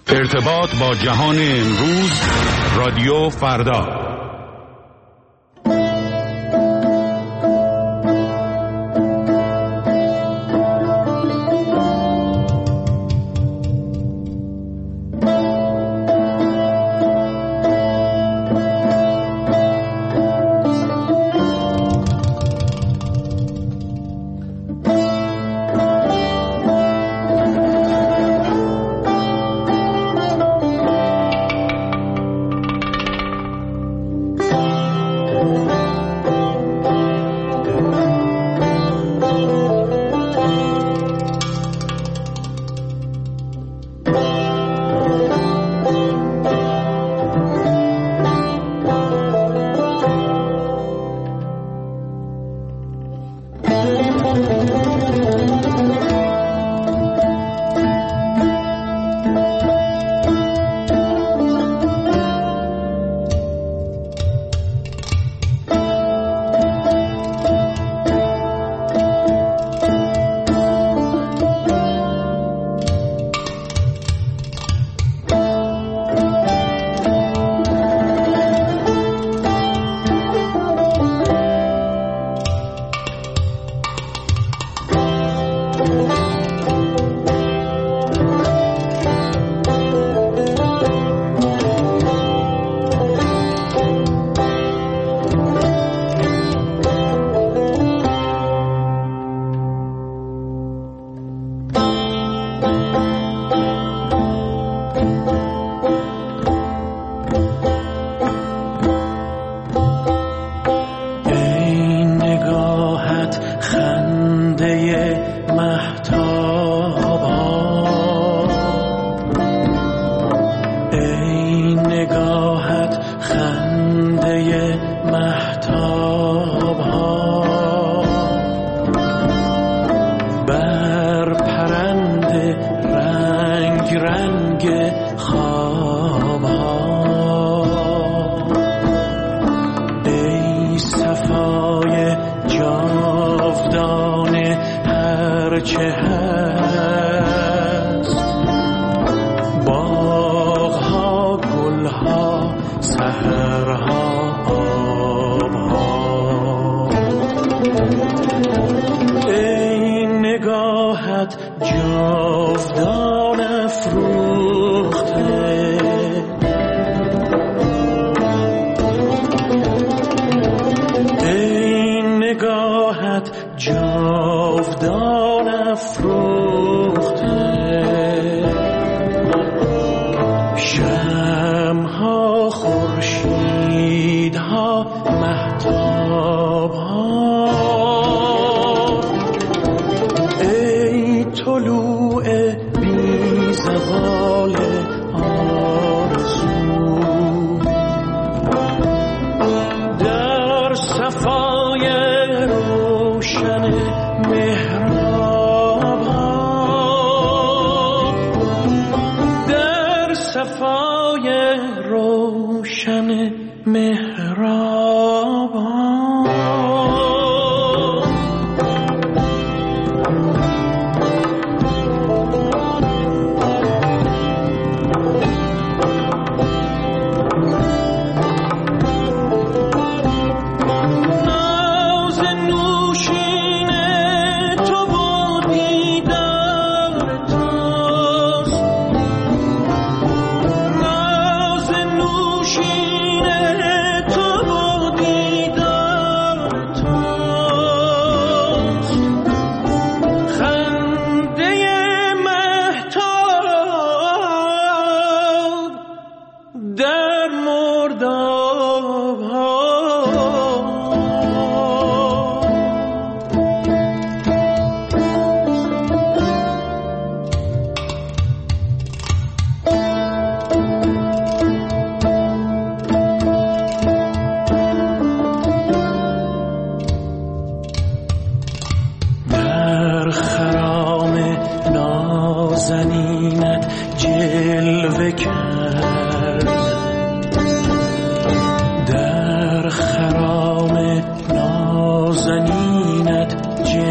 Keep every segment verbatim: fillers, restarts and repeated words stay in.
ارتباط با جهان امروز، رادیو فردا.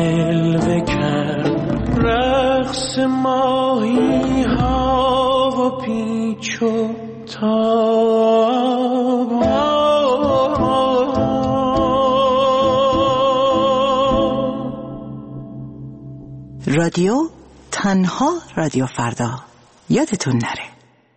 ماهی ها و پیچ و تاب رادیو تنها رادیو فردا، یادتون نره.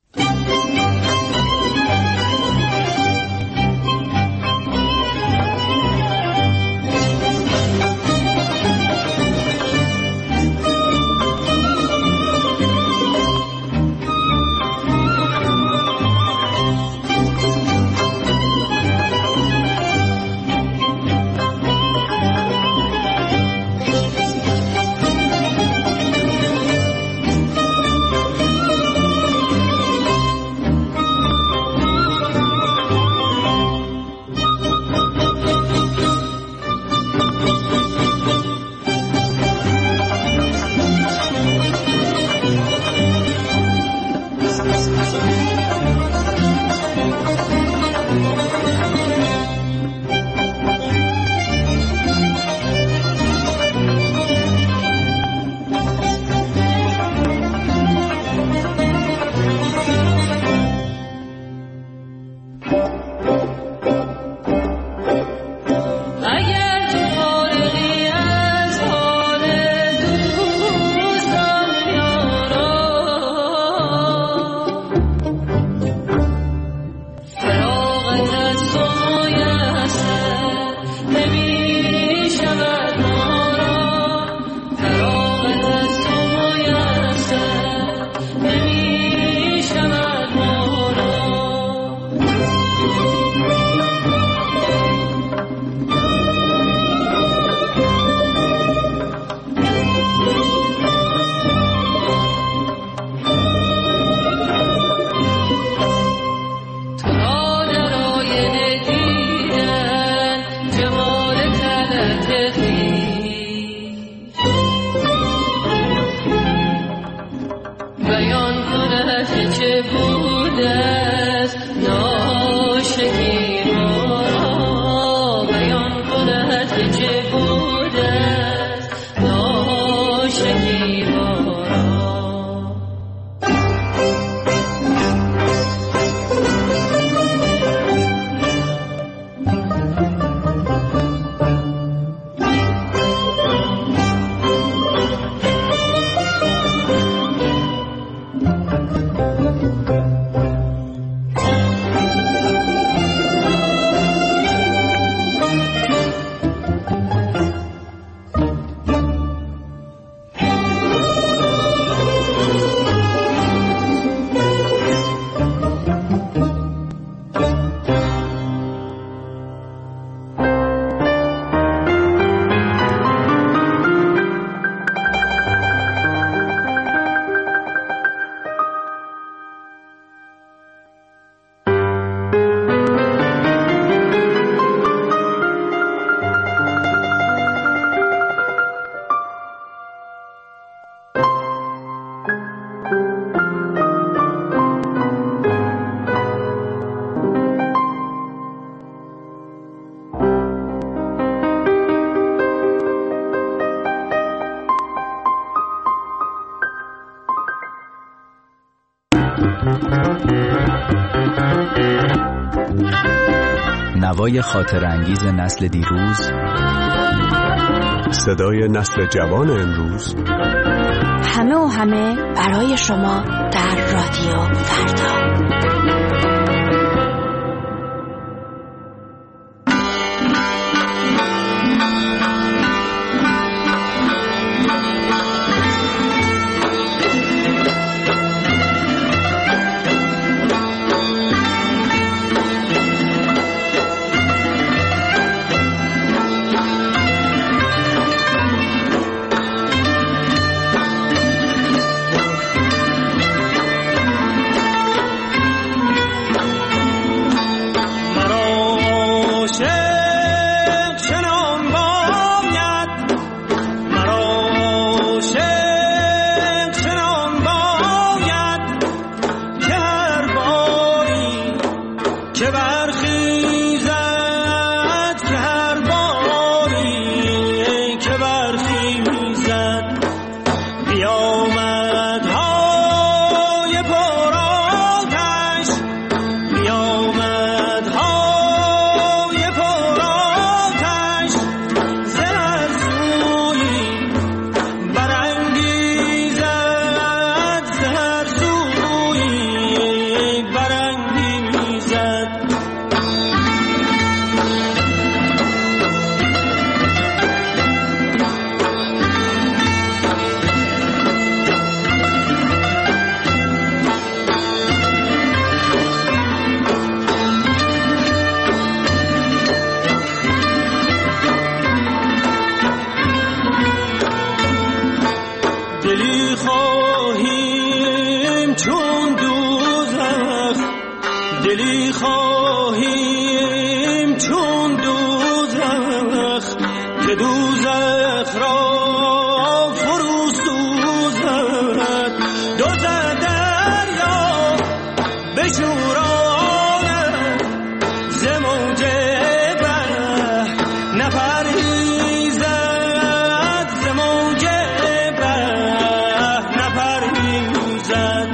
نوای خاطر انگیز نسل دیروز، صدای نسل جوان امروز، همه و همه برای شما در رادیو فردا. بیامد های پرا دلی خواهیم چون دوزخ که دوزخ را فرو سوزد. دوزد دریا بشوراند ز موج بحر نپریزد، ز موج بحر نپریزد.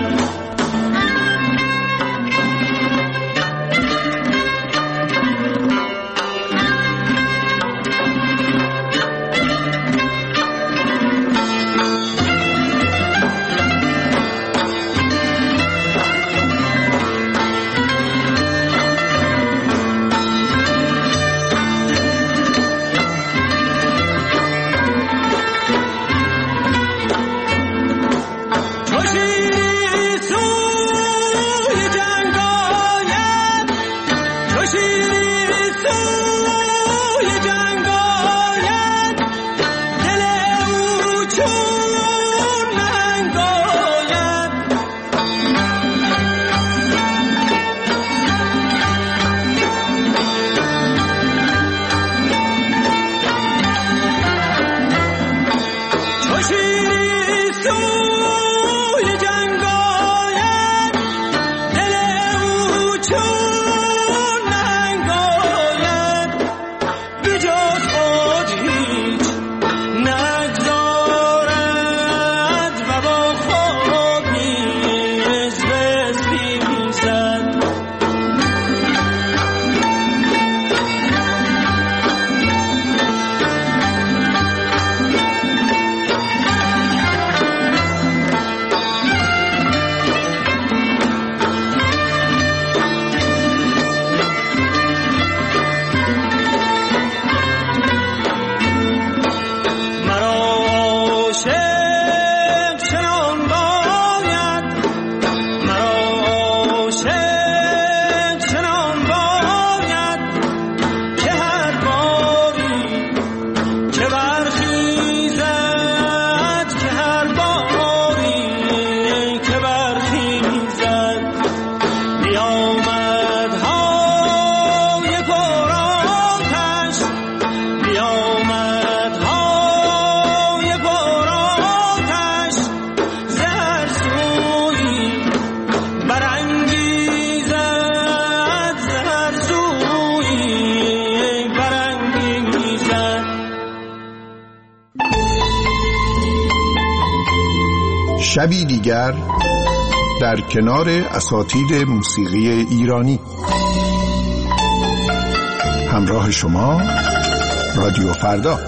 شبی دیگر در کنار اساتید موسیقی ایرانی. همراه شما رادیو فردا.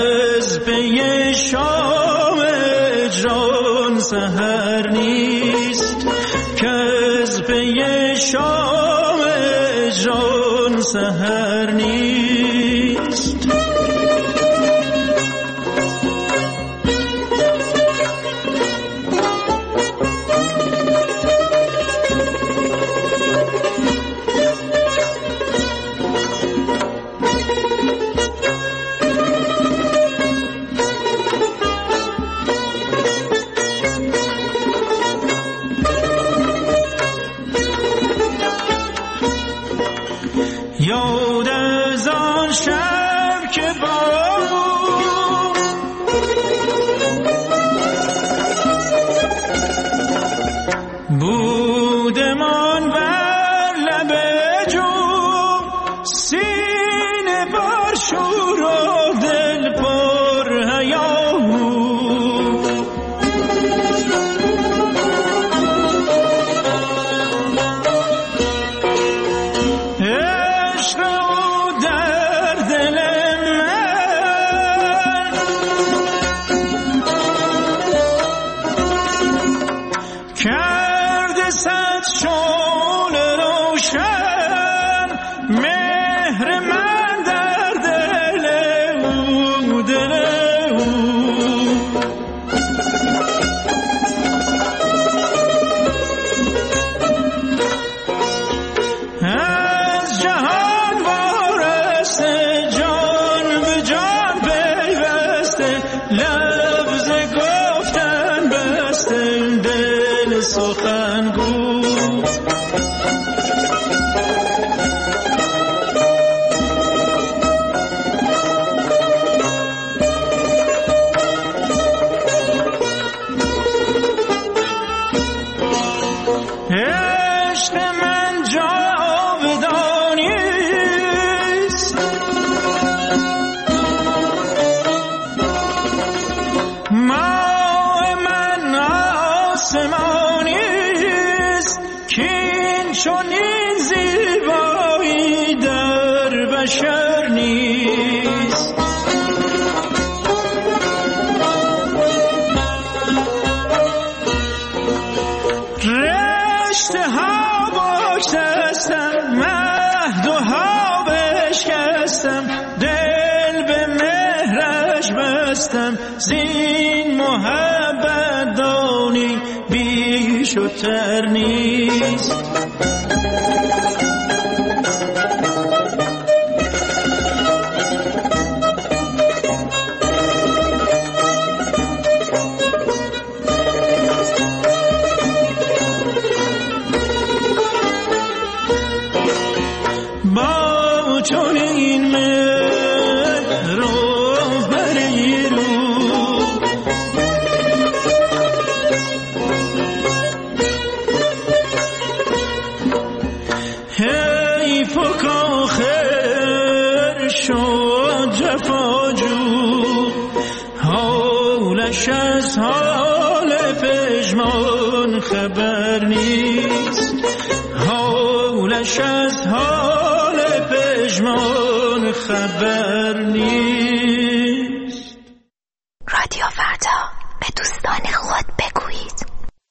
از پی شام اجران سحر نیست، که از پی شام اجران سحر نیست. یاد از آن شب که با بودمان بر لب جوم، سینه بر شور و دل پر هیاهو. زین محبت دانی بیش و تر نیست. با چون این مهر رو بری رو حیف و کاخر شد جفاجو، حالش از حال پژمان خبر نیست، حالش از حال پژمان خبر نیست. رادیو فردا، به دوستان خود بگویید.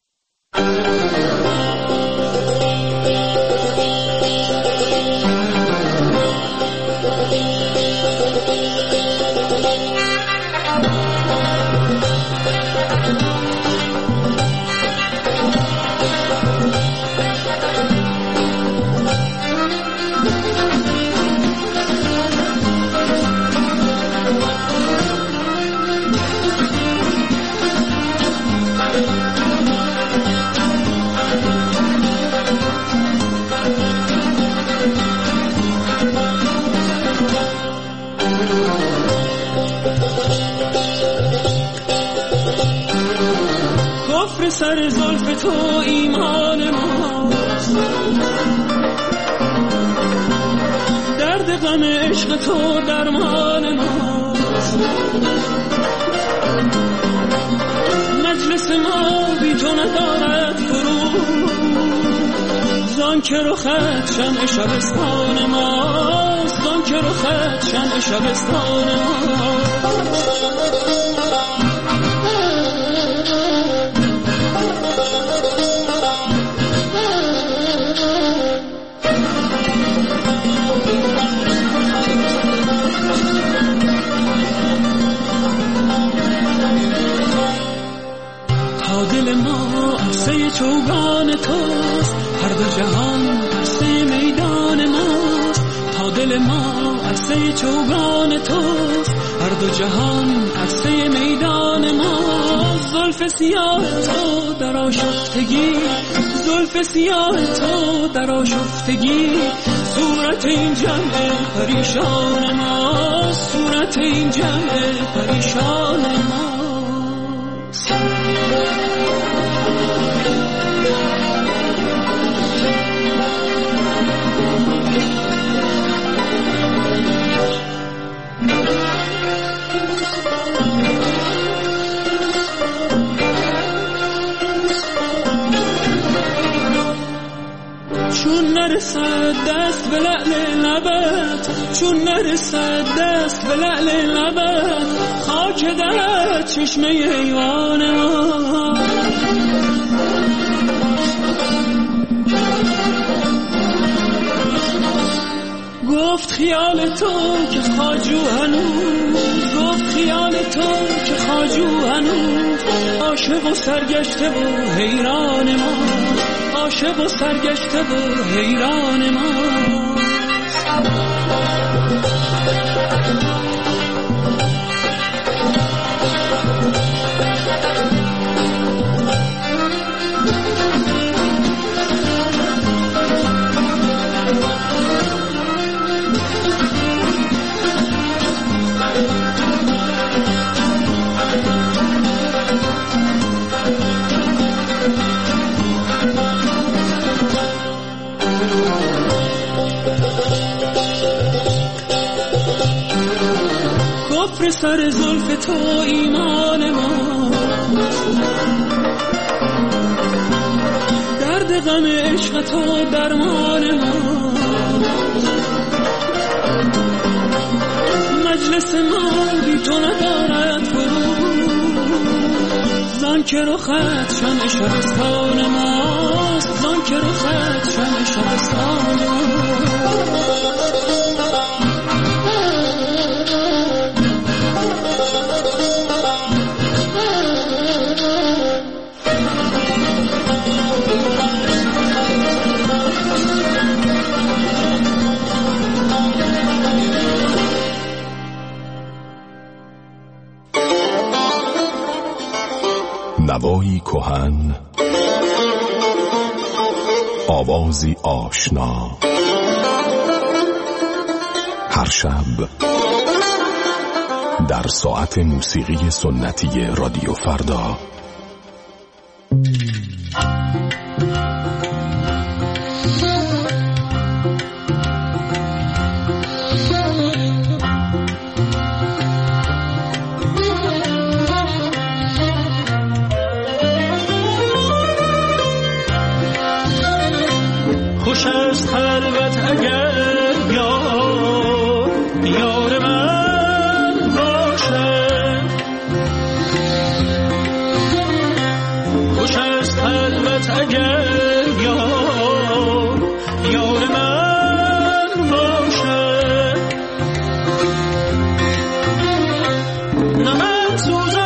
کفر سر زلف تو ایمان ماست، درد غم عشق تو درمان ماست. مجلس ما بی تو ندارد فرو، زان که رخت شمع شبستان ماست، زان که که رخت شمع شبستان ما. دل ما عرصه چوگان توست، هر دو جهان عرصه میدان ماست. تا دل ما عرصه چوگان توست، هر دو جهان عرصه میدان ماست. زلف سیاه تو در آشفتگی، زلف سیاه تو در آشفتگی، صورت این جمع پریشان ماست، صورت این جمع پریشان ماست. چون نرسد دست به لعل لبت، چون نرسد دست به لعل لبت، خاک در چشمه ایوان ما. گفت خیال تو که خواجو هنوز، گفت خیال تو که خواجو هنوز، عاشق و سرگشته و حیران ما، عاشق و سرگشته و حیران ما. کفر سر زلف تو ایمان ما، درد غم عشق تو درمان ما. مجلس ما بی تو ندارد فرو، زان که رخت شمع شبستان ماست، زان که رخت شمع شبستان ماست. نوایی کهن، آوازی آشنا، هر شب در ساعت موسیقی سنتی رادیو فردا. خوش است خلوت اگر یار یار من باشه، خوش است خلوت اگر یار یار من باشه. نه من سوزم